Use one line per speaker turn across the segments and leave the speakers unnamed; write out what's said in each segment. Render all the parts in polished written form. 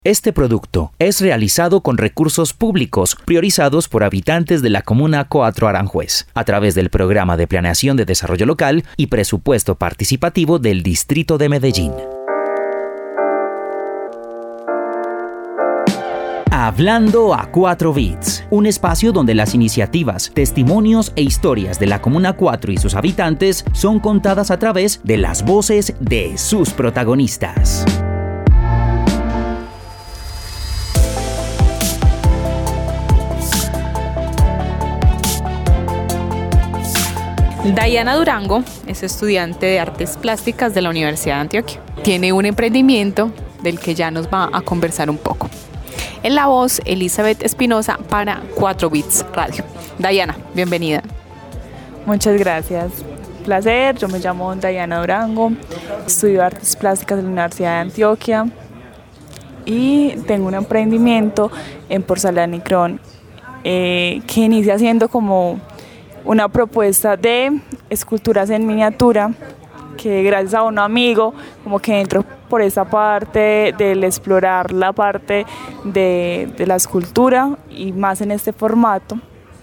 Este producto es realizado con recursos públicos priorizados por habitantes de la Comuna 4 Aranjuez, a través del Programa de Planeación de Desarrollo Local y Presupuesto Participativo del Distrito de Medellín. Hablando a 4 bits, un espacio donde las iniciativas, testimonios e historias de la Comuna 4 y sus habitantes son contadas a través de las voces de sus protagonistas.
Dayana Durango es estudiante de Artes Plásticas de la Universidad de Antioquia. Tiene un emprendimiento del que ya nos va a conversar un poco. En la voz, Elizabeth Espinosa para 4 Bits Radio. Dayana, bienvenida.
Muchas gracias. Placer, yo me llamo Dayana Durango, estudio Artes Plásticas de la Universidad de Antioquia y tengo un emprendimiento en Porcelanicrón que inicia siendo como una propuesta de esculturas en miniatura que gracias a un amigo como que entro por esa parte del explorar la parte de la escultura y más en este formato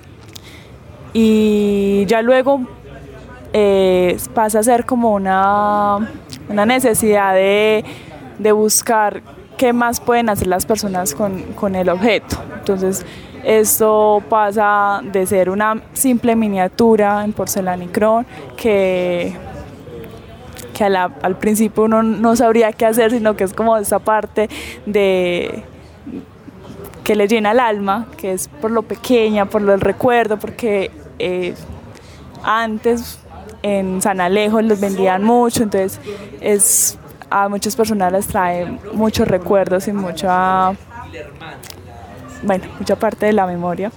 y ya luego pasa a ser como una necesidad de buscar qué más pueden hacer las personas con el objeto. Entonces esto pasa de ser una simple miniatura en Porcelanicrón que al principio uno no sabría qué hacer, sino que es como esa parte de que le llena el alma, que es por lo pequeña, por lo del recuerdo, porque antes en San Alejo los vendían mucho, entonces a muchas personas les trae muchos recuerdos y mucha parte de la memoria.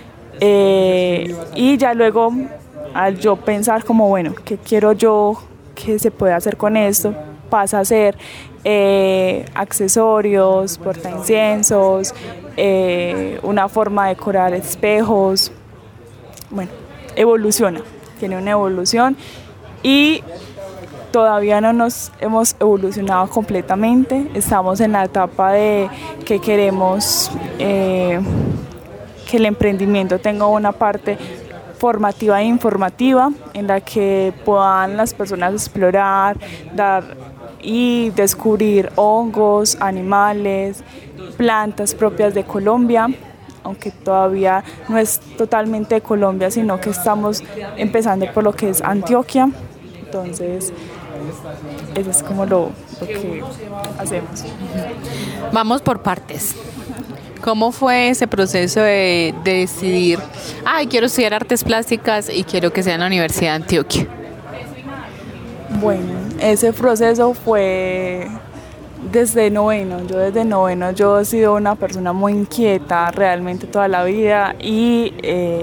Y ya luego, al yo pensar como, bueno, ¿qué quiero yo que se puede hacer con esto? Pasa a ser accesorios, portainciensos, una forma de decorar espejos. Bueno, evoluciona, tiene una evolución y todavía no nos hemos evolucionado completamente. Estamos en la etapa de que queremos que el emprendimiento tenga una parte formativa e informativa en la que puedan las personas explorar, dar y descubrir hongos, animales, plantas propias de Colombia, aunque todavía no es totalmente de Colombia, sino que estamos empezando por lo que es Antioquia. Entonces, eso es como lo que hacemos.
Vamos por partes. ¿Cómo fue ese proceso de decidir, quiero estudiar artes plásticas y quiero que sea en la Universidad de Antioquia?
Bueno, ese proceso fue desde noveno. Yo he sido una persona muy inquieta realmente toda la vida y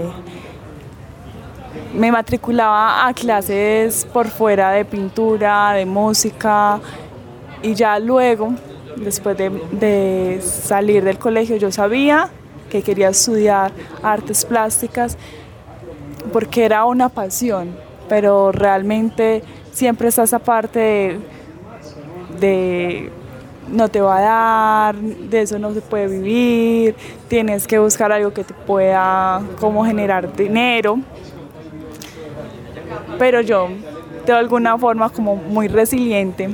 me matriculaba a clases por fuera de pintura, de música y ya luego, después de salir del colegio, yo sabía que quería estudiar artes plásticas porque era una pasión, pero realmente siempre está esa parte de no te va a dar, de eso no se puede vivir, tienes que buscar algo que te pueda como generar dinero. Pero yo, de alguna forma, como muy resiliente,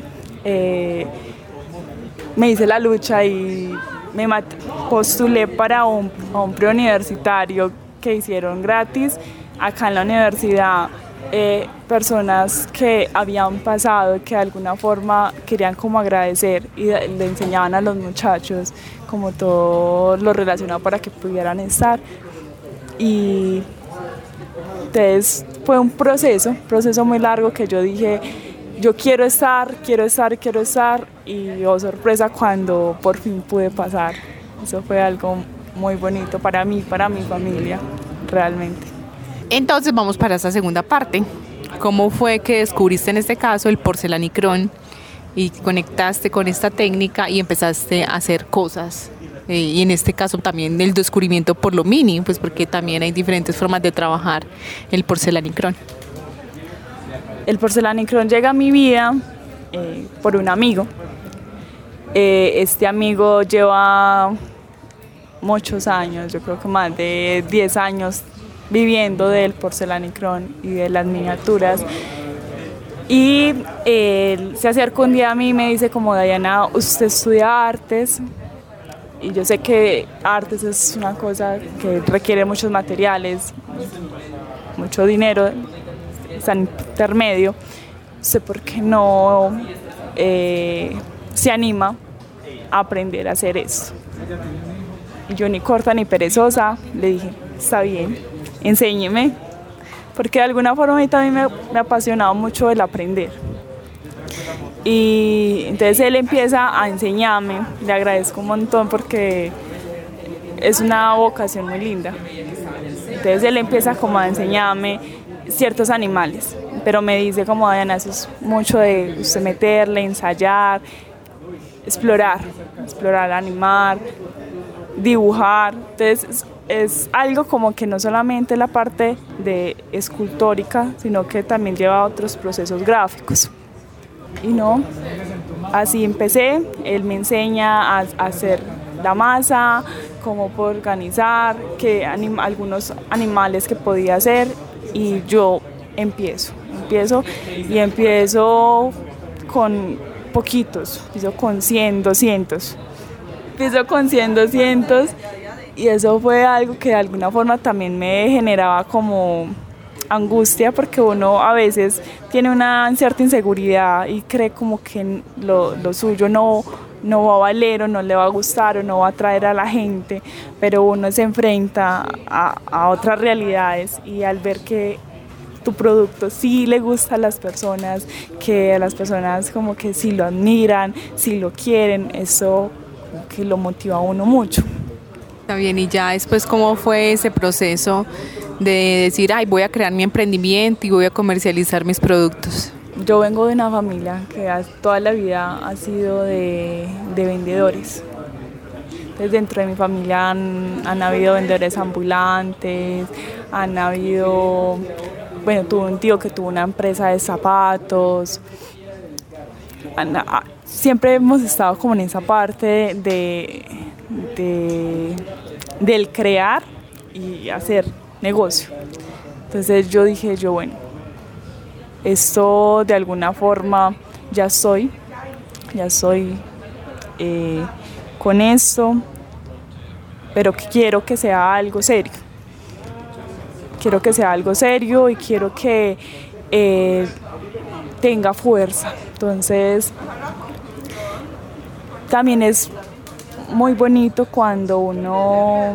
me hice la lucha y me postulé para un preuniversitario que hicieron gratis acá en la universidad. Personas que habían pasado, que de alguna forma querían como agradecer y le enseñaban a los muchachos como todo lo relacionado para que pudieran estar. Y entonces fue un proceso muy largo que yo dije, yo quiero estar y sorpresa cuando por fin pude pasar. Eso fue algo muy bonito para mí, para mi familia, realmente.
Entonces vamos para esa segunda parte. ¿Cómo fue que descubriste en este caso el Porcelanicrón y conectaste con esta técnica y empezaste a hacer cosas? Y en este caso también el descubrimiento por lo mini, pues porque también hay diferentes formas de trabajar el Porcelanicrón.
El Porcelanicrón llega a mi vida por un amigo Este amigo lleva muchos años, yo creo que más de 10 años viviendo del porcelanicrón y de las miniaturas. Y él se acercó un día a mí y me dice como, Diana, usted estudia artes, y yo sé que artes es una cosa que requiere muchos materiales, mucho dinero, está en intermedio. Sé por qué no se anima a aprender a hacer esto. Y yo, ni corta ni perezosa, le dije, está bien, enséñeme, porque de alguna forma a mí también me ha apasionado mucho el aprender. Y entonces él empieza a enseñarme, le agradezco un montón porque es una vocación muy linda. Entonces él empieza como a enseñarme ciertos animales, pero me dice como, Diana, eso es mucho de usted meterle, ensayar, explorar, animar, dibujar. Entonces es algo como que no solamente la parte de escultórica, sino que también lleva otros procesos gráficos. Y no, así empecé. Él me enseña a hacer la masa, cómo puedo organizar, algunos animales que podía hacer, y yo empiezo con poquitos, empiezo con 100, 200. Y eso fue algo que de alguna forma también me generaba como angustia, porque uno a veces tiene una cierta inseguridad y cree como que lo suyo no va a valer, o no le va a gustar, o no va a atraer a la gente, pero uno se enfrenta a otras realidades, y al ver que tu producto sí le gusta a las personas, que a las personas como que sí lo admiran, sí lo quieren, eso como que lo motiva a uno mucho.
Está bien, y ya después, ¿cómo fue ese proceso de decir, ay, voy a crear mi emprendimiento y voy a comercializar mis productos?
Yo vengo de una familia que toda la vida ha sido de vendedores. Entonces, dentro de mi familia han habido vendedores ambulantes, tuve un tío que tuvo una empresa de zapatos. Siempre hemos estado como en esa parte del crear y hacer negocio. Entonces yo dije, bueno, esto de alguna forma ya estoy con esto, pero quiero que sea algo serio. Y quiero que tenga fuerza. Entonces también es muy bonito cuando uno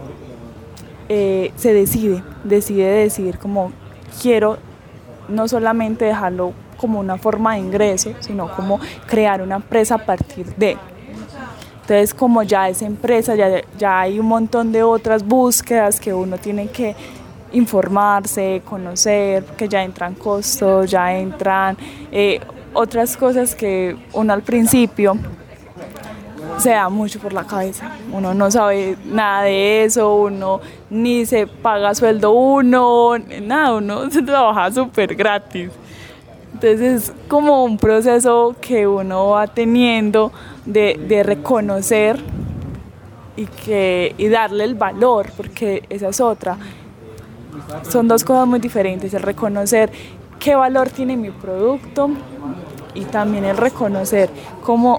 se decide decir como, quiero no solamente dejarlo como una forma de ingreso, sino como crear una empresa a partir de. Entonces, como ya esa empresa, ya hay un montón de otras búsquedas que uno tiene que informarse, conocer, porque ya entran costos, ya entran otras cosas que uno al principio se da mucho por la cabeza. Uno no sabe nada de eso, uno ni se paga sueldo, uno se trabaja súper gratis. Entonces es como un proceso que uno va teniendo de reconocer y darle el valor, porque esa es otra. Son dos cosas muy diferentes, el reconocer qué valor tiene mi producto y también el reconocer cómo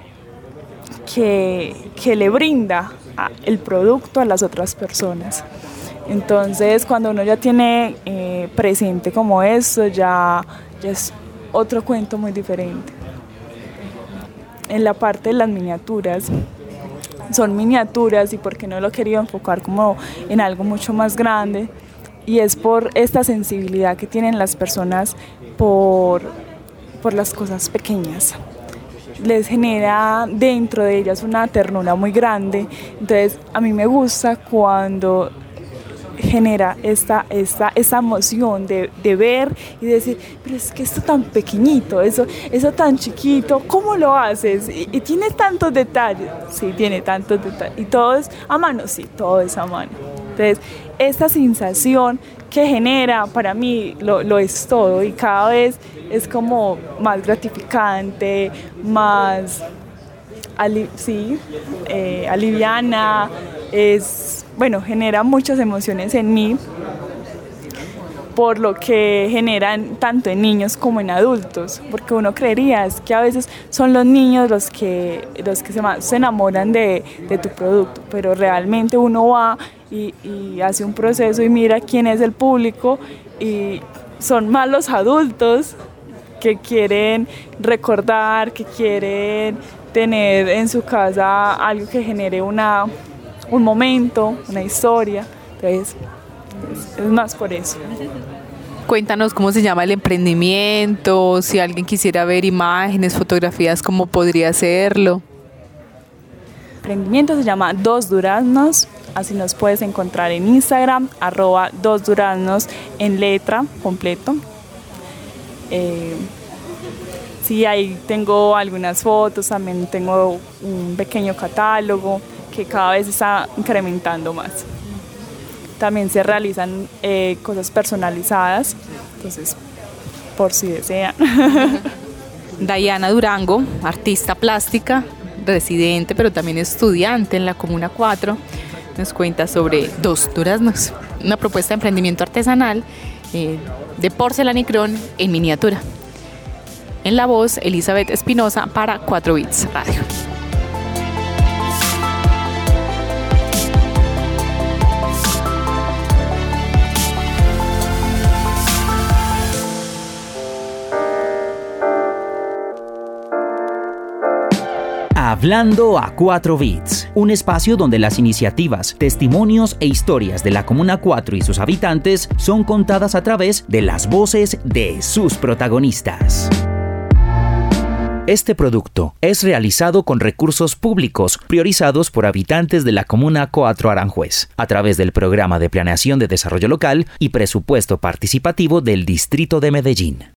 que le brinda el producto a las otras personas. Entonces, cuando uno ya tiene presente como esto, ya es otro cuento muy diferente. En la parte de las miniaturas, son miniaturas, y porque no lo he querido enfocar como en algo mucho más grande, y es por esta sensibilidad que tienen las personas por las cosas pequeñas. Les genera dentro de ellas una ternura muy grande. Entonces a mí me gusta cuando genera esta emoción de ver y decir, pero es que esto tan pequeñito, eso tan chiquito, ¿cómo lo haces? Y tiene tantos detalles. Sí, tiene tantos detalles. Y todo es a mano, sí, todo es a mano. Entonces, esta sensación que genera, para mí lo es todo, y cada vez es como más gratificante, más aliviana, genera muchas emociones en mí, por lo que generan tanto en niños como en adultos, porque uno creería es que a veces son los niños los que se enamoran de tu producto, pero realmente uno va y hace un proceso y mira quién es el público, y son más los adultos que quieren recordar, que quieren tener en su casa algo que genere un momento, una historia. Entonces, es más por eso.
Cuéntanos cómo se llama el emprendimiento, si alguien quisiera ver imágenes, fotografías, ¿cómo podría hacerlo?
El emprendimiento se llama Dos Duraznos, así nos puedes encontrar en Instagram, @2duraznos en letra, completo. Sí, ahí tengo algunas fotos, también tengo un pequeño catálogo que cada vez está incrementando más. También se realizan cosas personalizadas, entonces, por si desean.
Dayana Durango, artista plástica, residente, pero también estudiante en la Comuna 4, nos cuenta sobre Dos Duraznos, una propuesta de emprendimiento artesanal de porcelanicrón en miniatura. En la voz, Elizabeth Espinosa para 4 Bits Radio.
Hablando a 4 Bits, un espacio donde las iniciativas, testimonios e historias de la Comuna 4 y sus habitantes son contadas a través de las voces de sus protagonistas. Este producto es realizado con recursos públicos priorizados por habitantes de la Comuna 4 Aranjuez, a través del Programa de Planeación de Desarrollo Local y Presupuesto Participativo del Distrito de Medellín.